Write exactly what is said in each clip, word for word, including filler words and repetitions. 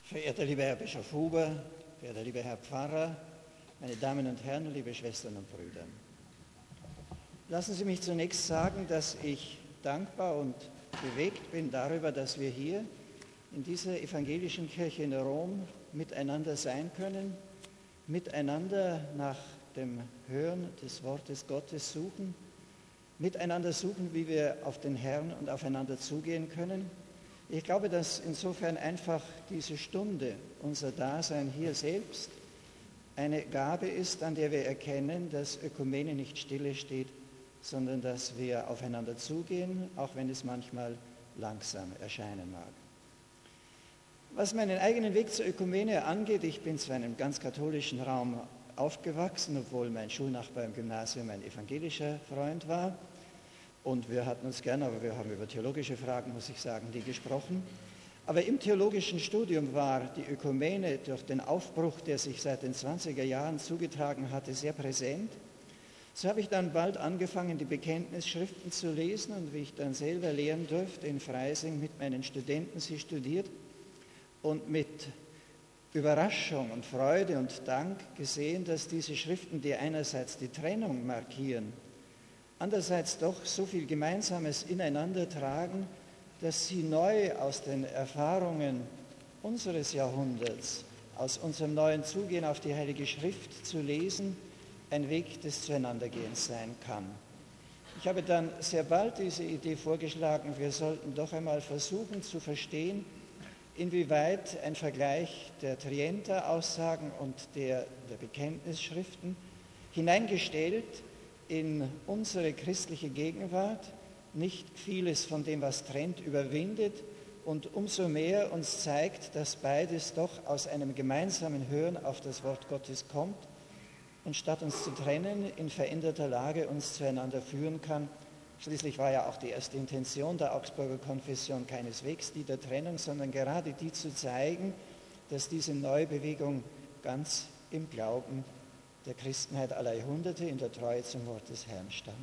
Verehrter lieber Herr Bischof Huber, verehrter lieber Herr Pfarrer, meine Damen und Herren, liebe Schwestern und Brüder. Lassen Sie mich zunächst sagen, dass ich dankbar und bewegt bin darüber, dass wir hier in dieser evangelischen Kirche in Rom miteinander sein können, miteinander nach dem Hören des Wortes Gottes suchen, miteinander suchen, wie wir auf den Herrn und aufeinander zugehen können. Ich glaube, dass insofern einfach diese Stunde, unser Dasein hier selbst, eine Gabe ist, an der wir erkennen, dass Ökumene nicht stille steht, sondern dass wir aufeinander zugehen, auch wenn es manchmal langsam erscheinen mag. Was meinen eigenen Weg zur Ökumene angeht, ich bin zwar in einem ganz katholischen Raum aufgewachsen, obwohl mein Schulnachbar im Gymnasium ein evangelischer Freund war. Und wir hatten uns gern, aber wir haben über theologische Fragen, muss ich sagen, nie gesprochen. Aber im theologischen Studium war die Ökumene durch den Aufbruch, der sich seit den zwanziger Jahren zugetragen hatte, sehr präsent. So habe ich dann bald angefangen, die Bekenntnisschriften zu lesen und wie ich dann selber lehren durfte in Freising mit meinen Studenten sie studiert und mit Überraschung und Freude und Dank gesehen, dass diese Schriften, die einerseits die Trennung markieren, andererseits doch so viel Gemeinsames ineinander tragen, dass sie neu aus den Erfahrungen unseres Jahrhunderts, aus unserem neuen Zugehen auf die Heilige Schrift zu lesen, ein Weg des Zueinandergehens sein kann. Ich habe dann sehr bald diese Idee vorgeschlagen, wir sollten doch einmal versuchen zu verstehen, inwieweit ein Vergleich der Trienter-Aussagen und der, der Bekenntnisschriften hineingestellt in unsere christliche Gegenwart nicht vieles von dem, was trennt, überwindet und umso mehr uns zeigt, dass beides doch aus einem gemeinsamen Hören auf das Wort Gottes kommt und statt uns zu trennen, in veränderter Lage uns zueinander führen kann. Schließlich war ja auch die erste Intention der Augsburger Konfession keineswegs die der Trennung, sondern gerade die zu zeigen, dass diese Neubewegung ganz im Glauben der Christenheit aller Jahrhunderte in der Treue zum Wort des Herrn stand.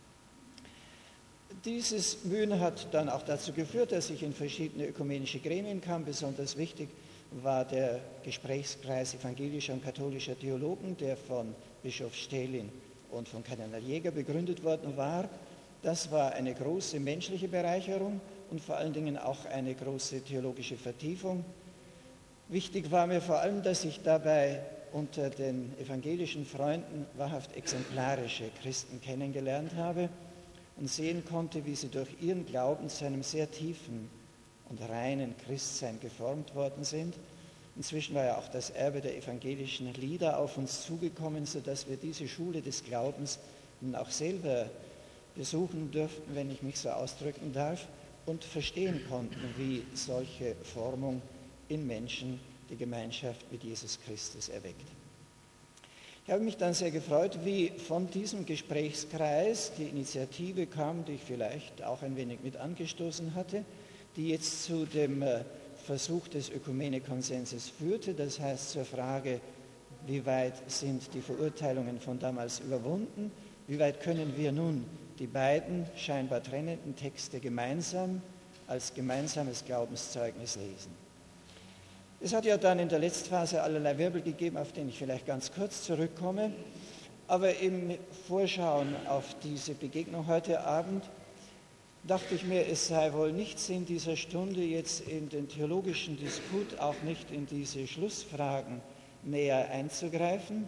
Dieses Mühen hat dann auch dazu geführt, dass ich in verschiedene ökumenische Gremien kam. Besonders wichtig war der Gesprächskreis evangelischer und katholischer Theologen, der von Bischof Stählin und von Kardinal Jäger begründet worden war. Das war eine große menschliche Bereicherung und vor allen Dingen auch eine große theologische Vertiefung. Wichtig war mir vor allem, dass ich dabei unter den evangelischen Freunden wahrhaft exemplarische Christen kennengelernt habe und sehen konnte, wie sie durch ihren Glauben zu einem sehr tiefen und reinen Christsein geformt worden sind. Inzwischen war ja auch das Erbe der evangelischen Lieder auf uns zugekommen, sodass wir diese Schule des Glaubens nun auch selber besuchen dürften, wenn ich mich so ausdrücken darf, und verstehen konnten, wie solche Formung in Menschen die Gemeinschaft mit Jesus Christus erweckt. Ich habe mich dann sehr gefreut, wie von diesem Gesprächskreis die Initiative kam, die ich vielleicht auch ein wenig mit angestoßen hatte, die jetzt zu dem Versuch des Ökumene-Konsenses führte, das heißt zur Frage, wie weit sind die Verurteilungen von damals überwunden, wie weit können wir nun die beiden scheinbar trennenden Texte gemeinsam als gemeinsames Glaubenszeugnis lesen. Es hat ja dann in der Letztphase allerlei Wirbel gegeben, auf den ich vielleicht ganz kurz zurückkomme, aber im Vorschauen auf diese Begegnung heute Abend dachte ich mir, es sei wohl nicht Sinn dieser Stunde jetzt in den theologischen Disput, auch nicht in diese Schlussfragen näher einzugreifen,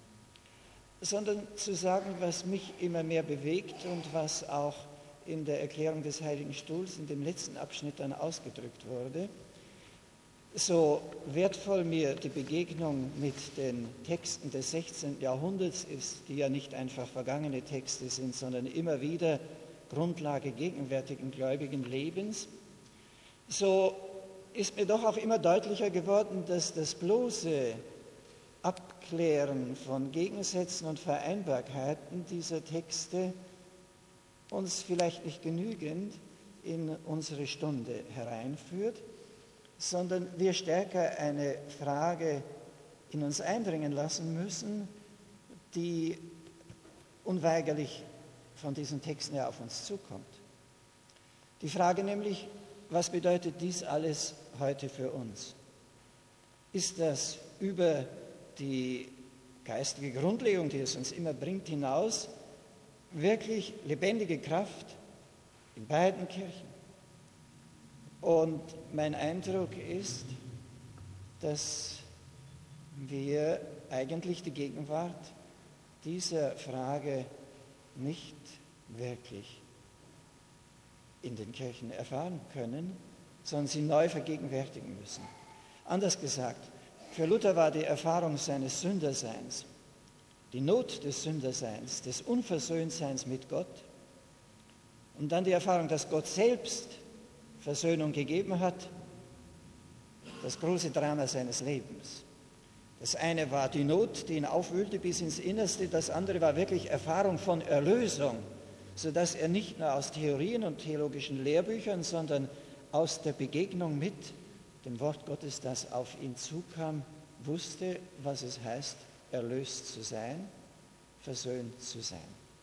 sondern zu sagen, was mich immer mehr bewegt und was auch in der Erklärung des Heiligen Stuhls in dem letzten Abschnitt dann ausgedrückt wurde. So wertvoll mir die Begegnung mit den Texten des sechzehnten Jahrhunderts ist, die ja nicht einfach vergangene Texte sind, sondern immer wieder Grundlage gegenwärtigen gläubigen Lebens, so ist mir doch auch immer deutlicher geworden, dass das bloße Abklären von Gegensätzen und Vereinbarkeiten dieser Texte uns vielleicht nicht genügend in unsere Stunde hereinführt, sondern wir stärker eine Frage in uns eindringen lassen müssen, die unweigerlich von diesen Texten ja auf uns zukommt. Die Frage nämlich, was bedeutet dies alles heute für uns? ist das über die geistige Grundlegung, die es uns immer bringt, hinaus, wirklich lebendige Kraft in beiden Kirchen. Und mein Eindruck ist, dass wir eigentlich die Gegenwart dieser Frage nicht wirklich in den Kirchen erfahren können, sondern sie neu vergegenwärtigen müssen. Anders gesagt, für Luther war die Erfahrung seines Sünderseins, die Not des Sünderseins, des Unversöhntseins mit Gott und dann die Erfahrung, dass Gott selbst Versöhnung gegeben hat, das große Drama seines Lebens. Das eine war die Not, die ihn aufwühlte bis ins Innerste, das andere war wirklich Erfahrung von Erlösung, sodass er nicht nur aus Theorien und theologischen Lehrbüchern, sondern aus der Begegnung mit dem Wort Gottes, das auf ihn zukam, wusste, was es heißt, erlöst zu sein, versöhnt zu sein.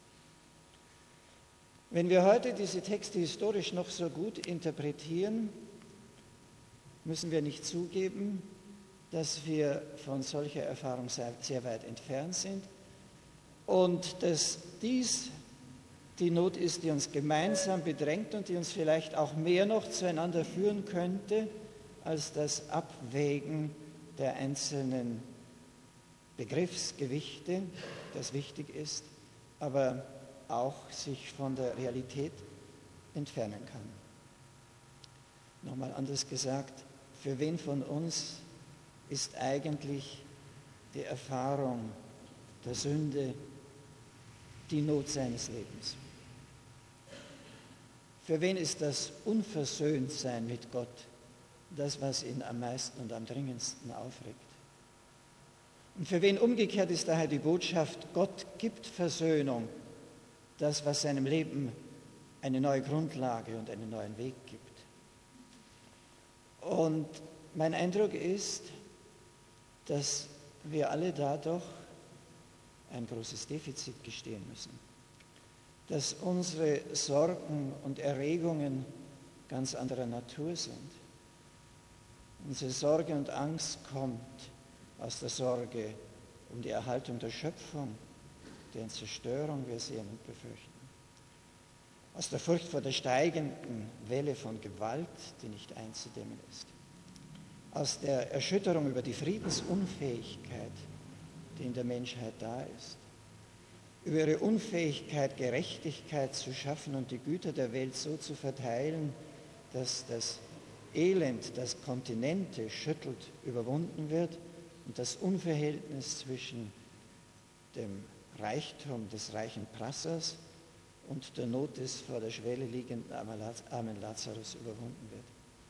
Wenn wir heute diese Texte historisch noch so gut interpretieren, müssen wir nicht zugeben, dass wir von solcher Erfahrung sehr, sehr weit entfernt sind und dass dies die Not ist, die uns gemeinsam bedrängt und die uns vielleicht auch mehr noch zueinander führen könnte, als das Abwägen der einzelnen Begriffsgewichte, das wichtig ist, aber auch sich von der Realität entfernen kann. Nochmal anders gesagt, für wen von uns ist eigentlich die Erfahrung der Sünde die Not seines Lebens? Für wen ist das Unversöhntsein mit Gott das, was ihn am meisten und am dringendsten aufregt? Und für wen umgekehrt ist daher die Botschaft, Gott gibt Versöhnung, das, was seinem Leben eine neue Grundlage und einen neuen Weg gibt? Und mein Eindruck ist, dass wir alle da doch ein großes Defizit gestehen müssen, dass unsere Sorgen und Erregungen ganz anderer Natur sind. Unsere Sorge und Angst kommt aus der Sorge um die Erhaltung der Schöpfung, deren Zerstörung wir sehen und befürchten. Aus der Furcht vor der steigenden Welle von Gewalt, die nicht einzudämmen ist. Aus der Erschütterung über die Friedensunfähigkeit, die in der Menschheit da ist. Über ihre Unfähigkeit, Gerechtigkeit zu schaffen und die Güter der Welt so zu verteilen, dass das Elend, das Kontinente schüttelt, überwunden wird und das Unverhältnis zwischen dem Reichtum des reichen Prassers und der Not des vor der Schwelle liegenden armen Lazarus überwunden wird.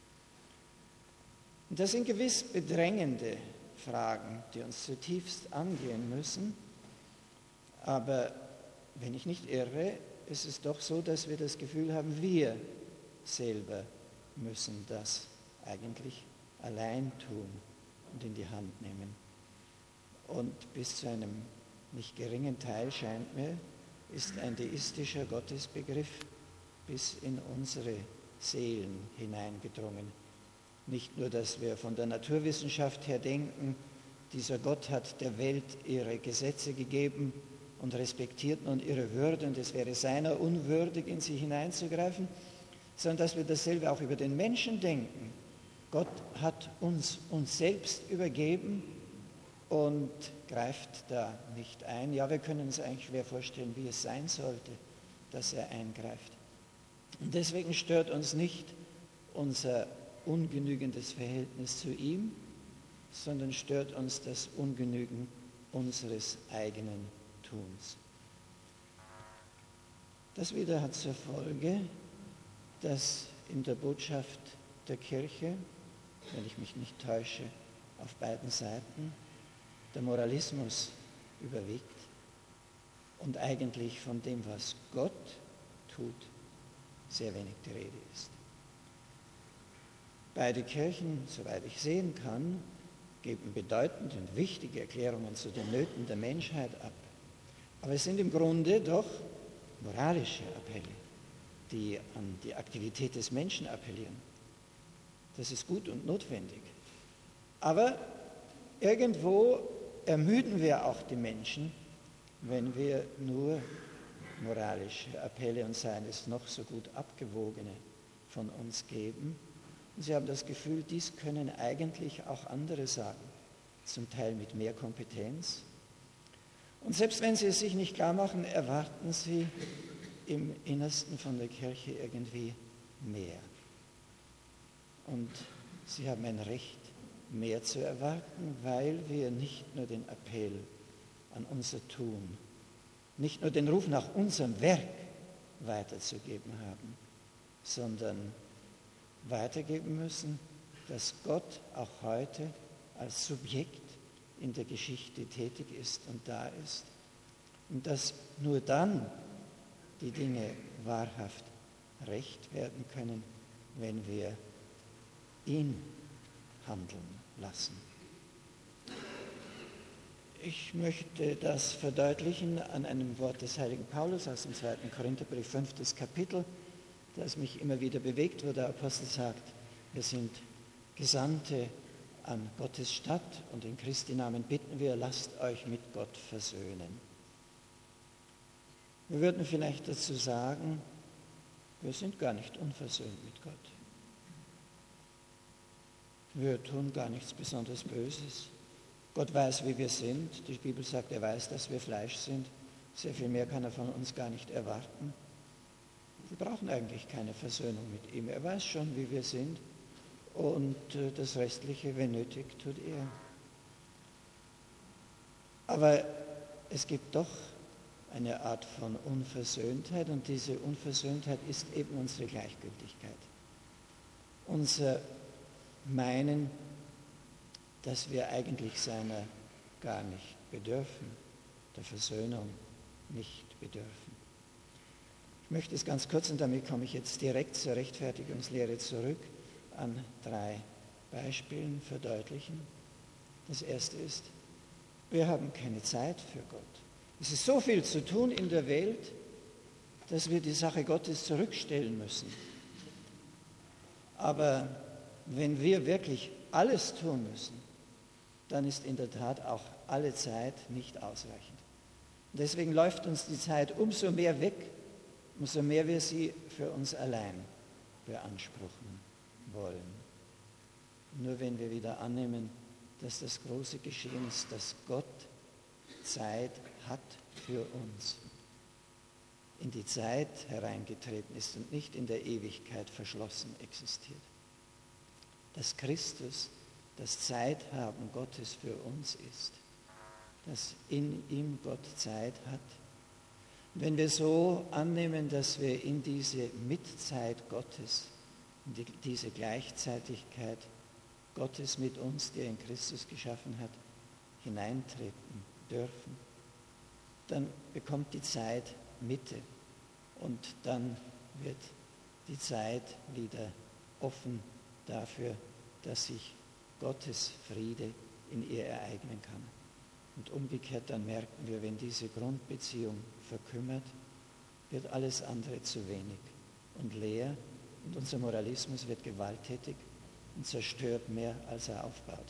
Und das sind gewiss bedrängende Fragen, die uns zutiefst angehen müssen. Aber wenn ich nicht irre, ist es doch so, dass wir das Gefühl haben, wir selber müssen das eigentlich allein tun und in die Hand nehmen. Und bis zu einem nicht geringen Teil, scheint mir, ist ein deistischer Gottesbegriff bis in unsere Seelen hineingedrungen. Nicht nur, dass wir von der Naturwissenschaft her denken, dieser Gott hat der Welt ihre Gesetze gegeben und respektiert nun ihre Würde und es wäre seiner unwürdig, in sie hineinzugreifen, sondern dass wir dasselbe auch über den Menschen denken. Gott hat uns uns selbst übergeben und greift da nicht ein. Ja, wir können uns eigentlich schwer vorstellen, wie es sein sollte, dass er eingreift. Und deswegen stört uns nicht unser ungenügendes Verhältnis zu ihm, sondern stört uns das Ungenügen unseres eigenen Tuns. Das wieder hat zur Folge, dass in der Botschaft der Kirche, wenn ich mich nicht täusche, auf beiden Seiten der Moralismus überwiegt und eigentlich von dem, was Gott tut, sehr wenig die Rede ist. Beide Kirchen, soweit ich sehen kann, geben bedeutende und wichtige Erklärungen zu den Nöten der Menschheit ab. Aber es sind im Grunde doch moralische Appelle, die an die Aktivität des Menschen appellieren. Das ist gut und notwendig. Aber irgendwo ermüden wir auch die Menschen, wenn wir nur moralische Appelle und seien es noch so gut abgewogene von uns geben. Und sie haben das Gefühl, dies können eigentlich auch andere sagen, zum Teil mit mehr Kompetenz. Und selbst wenn sie es sich nicht klar machen, erwarten sie im Innersten von der Kirche irgendwie mehr. Und sie haben ein Recht, mehr zu erwarten, weil wir nicht nur den Appell an unser Tun, nicht nur den Ruf nach unserem Werk weiterzugeben haben, sondern weitergeben müssen, dass Gott auch heute als Subjekt in der Geschichte tätig ist und da ist und dass nur dann die Dinge wahrhaft recht werden können, wenn wir ihn handeln lassen. Ich möchte das verdeutlichen an einem Wort des heiligen Paulus aus dem zweiten Korintherbrief, fünftes Kapitel, das mich immer wieder bewegt, wo der Apostel sagt, wir sind Gesandte an Gottes Stadt und in Christi Namen bitten wir, lasst euch mit Gott versöhnen. Wir würden vielleicht dazu sagen, wir sind gar nicht unversöhnt mit Gott. Wir tun gar nichts besonders Böses. Gott weiß, wie wir sind. Die Bibel sagt, er weiß, dass wir Fleisch sind. Sehr viel mehr kann er von uns gar nicht erwarten. Wir brauchen eigentlich keine Versöhnung mit ihm. Er weiß schon, wie wir sind. Und das Restliche, wenn nötig, tut er. Aber es gibt doch eine Art von Unversöhntheit und diese Unversöhntheit ist eben unsere Gleichgültigkeit. Unser Meinen, dass wir eigentlich seiner gar nicht bedürfen, der Versöhnung nicht bedürfen. Ich möchte es ganz kurz, und damit komme ich jetzt direkt zur Rechtfertigungslehre zurück, an drei Beispielen verdeutlichen. Das erste ist, wir haben keine Zeit für Gott. Es ist so viel zu tun in der Welt, dass wir die Sache Gottes zurückstellen müssen. Aber wenn wir wirklich alles tun müssen, dann ist in der Tat auch alle Zeit nicht ausreichend. Und deswegen läuft uns die Zeit umso mehr weg, umso mehr wir sie für uns allein beanspruchen wollen. Nur wenn wir wieder annehmen, dass das große Geschehen ist, dass Gott Zeit hat für uns, in die Zeit hereingetreten ist und nicht in der Ewigkeit verschlossen existiert. Dass Christus das Zeithaben Gottes für uns ist, dass in ihm Gott Zeit hat. Und wenn wir so annehmen, dass wir in diese Mitzeit Gottes, in die, diese Gleichzeitigkeit Gottes mit uns, der in Christus geschaffen hat, hineintreten dürfen, dann bekommt die Zeit Mitte und dann wird die Zeit wieder offen dafür, dass sich Gottes Friede in ihr ereignen kann. Und umgekehrt dann merken wir, wenn diese Grundbeziehung verkümmert, wird alles andere zu wenig und leer und unser Moralismus wird gewalttätig und zerstört mehr, als er aufbaut.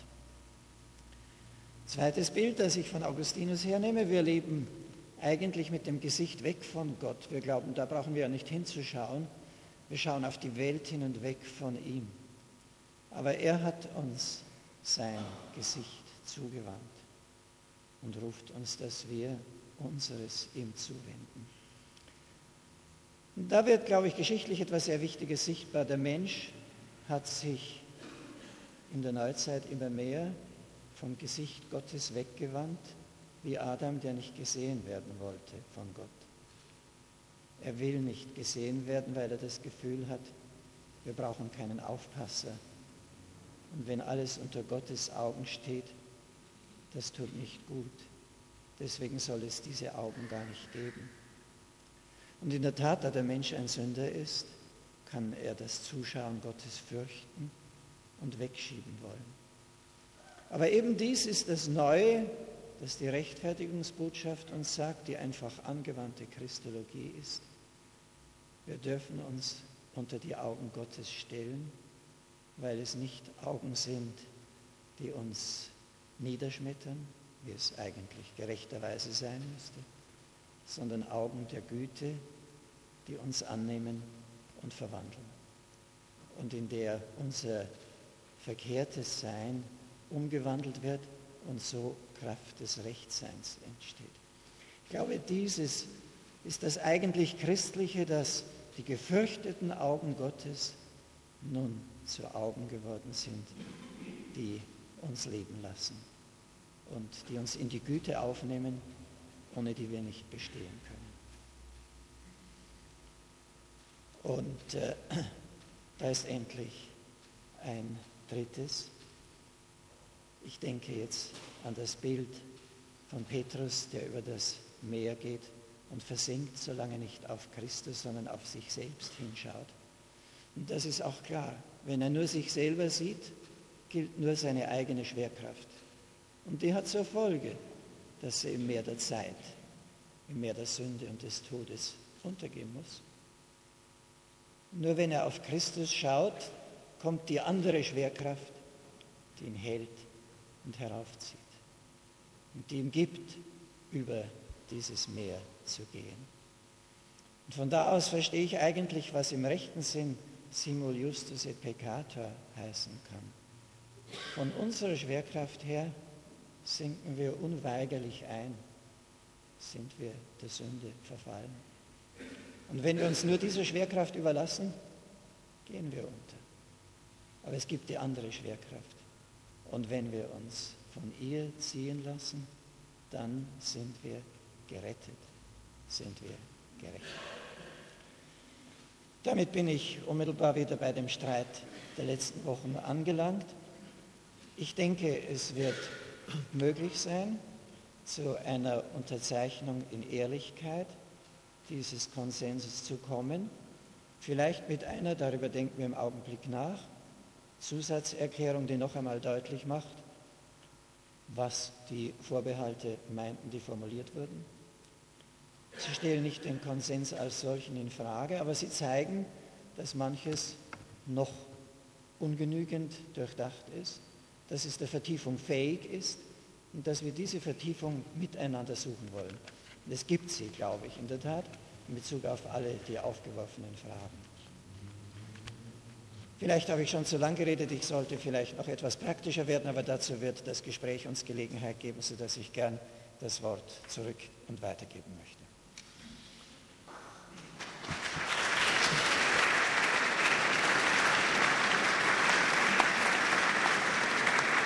Zweites Bild, das ich von Augustinus hernehme, wir leben eigentlich mit dem Gesicht weg von Gott. Wir glauben, da brauchen wir ja nicht hinzuschauen. Wir schauen auf die Welt hin und weg von ihm. Aber er hat uns sein Gesicht zugewandt und ruft uns, dass wir unseres ihm zuwenden. Und da wird, glaube ich, geschichtlich etwas sehr Wichtiges sichtbar. Der Mensch hat sich in der Neuzeit immer mehr vom Gesicht Gottes weggewandt, wie Adam, der nicht gesehen werden wollte von Gott. Er will nicht gesehen werden, weil er das Gefühl hat, wir brauchen keinen Aufpasser. Und wenn alles unter Gottes Augen steht, das tut nicht gut. Deswegen soll es diese Augen gar nicht geben. Und in der Tat, da der Mensch ein Sünder ist, kann er das Zuschauen Gottes fürchten und wegschieben wollen. Aber eben dies ist das Neue, das die Rechtfertigungsbotschaft uns sagt, die einfach angewandte Christologie ist. Wir dürfen uns unter die Augen Gottes stellen, weil es nicht Augen sind, die uns niederschmettern, wie es eigentlich gerechterweise sein müsste, sondern Augen der Güte, die uns annehmen und verwandeln und in der unser verkehrtes Sein umgewandelt wird und so Kraft des Rechtseins entsteht. Ich glaube, dieses ist das eigentlich Christliche, dass die gefürchteten Augen Gottes nun zu Augen geworden sind, die uns leben lassen und die uns in die Güte aufnehmen, ohne die wir nicht bestehen können. Und äh, da ist endlich ein drittes. Ich denke jetzt an das Bild von Petrus, der über das Meer geht und versinkt, solange nicht auf Christus, sondern auf sich selbst hinschaut. Und das ist auch klar. Wenn er nur sich selber sieht, gilt nur seine eigene Schwerkraft. Und die hat zur Folge, dass er im Meer der Zeit, im Meer der Sünde und des Todes untergehen muss. Nur wenn er auf Christus schaut, kommt die andere Schwerkraft, die ihn hält und heraufzieht und die ihm gibt, über dieses Meer zu gehen. Und von da aus verstehe ich eigentlich, was im rechten Sinn simul justus et peccator heißen kann. Von unserer Schwerkraft her sinken wir unweigerlich ein, sind wir der Sünde verfallen. Und wenn wir uns nur dieser Schwerkraft überlassen, gehen wir unter. Aber es gibt die andere Schwerkraft. Und wenn wir uns von ihr ziehen lassen, dann sind wir gerettet, sind wir gerecht. Damit bin ich unmittelbar wieder bei dem Streit der letzten Wochen angelangt. Ich denke, es wird möglich sein, zu einer Unterzeichnung in Ehrlichkeit dieses Konsenses zu kommen. Vielleicht mit einer, darüber denken wir im Augenblick nach, Zusatzerklärung, die noch einmal deutlich macht, was die Vorbehalte meinten, die formuliert wurden. Sie stellen nicht den Konsens als solchen in Frage, aber sie zeigen, dass manches noch ungenügend durchdacht ist, dass es der Vertiefung fähig ist und dass wir diese Vertiefung miteinander suchen wollen. Und es gibt sie, glaube ich, in der Tat, in Bezug auf alle die aufgeworfenen Fragen. Vielleicht habe ich schon zu lang geredet, ich sollte vielleicht noch etwas praktischer werden, aber dazu wird das Gespräch uns Gelegenheit geben, sodass ich gern das Wort zurück und weitergeben möchte.